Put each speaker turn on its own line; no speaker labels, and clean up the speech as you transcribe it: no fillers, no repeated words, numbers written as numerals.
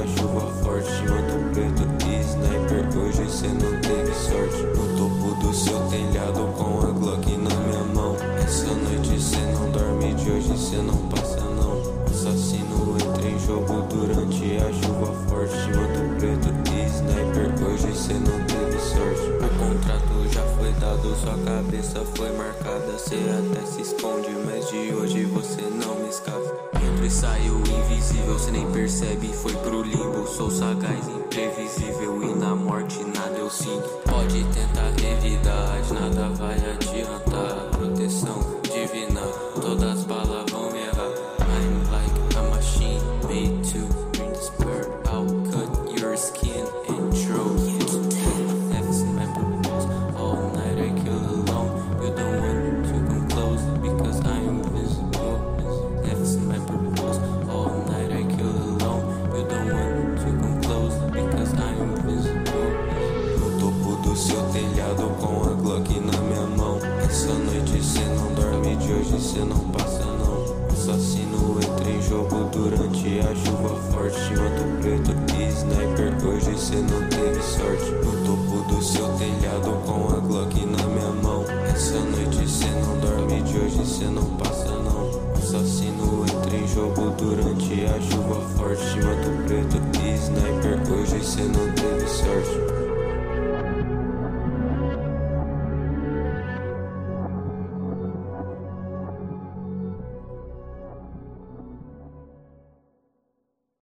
a chuva forte. Manto preto e sniper, hoje cê não teve sorte. No topo do seu telhado com a Glock na minha mão. Essa noite cê não dorme, de hoje cê não passa não. Assassino entra em jogo durante a chuva forte. Manto preto e sniper, hoje cê não teve sorte. O contrato já foi dado, sua cabeça foi marcada. Cê até se esconde, mas de hoje você não me escapa. Entra e saiu invisível, cê nem percebe, foi pro limbo. Sou sagaz, imprevisível e na morte nada eu sinto. Pode tentar revidar, nada vai adiantar. Proteção divina, todas as balas vão me errar. I'm like a machine made to bring this bird. I'll cut your skin and throw you to death. That's my purpose, all night I kill alone. You don't want to come close because I'm invisible. That's my purpose, all night I kill alone. You don't want to come close because I'm invisible. No topo do seu telhado com a Glock na minha mão. Essa noite cê não dorme, de hoje cê não passa não. Assassino entra em jogo durante a chuva forte. Manto preto e sniper, hoje cê não teve sorte. No topo do seu telhado com a Glock na minha mão. Essa noite cê não dorme, de hoje cê não passa não. Assassino entra em jogo durante a chuva forte. Manto preto e sniper, hoje cê não teve sorte.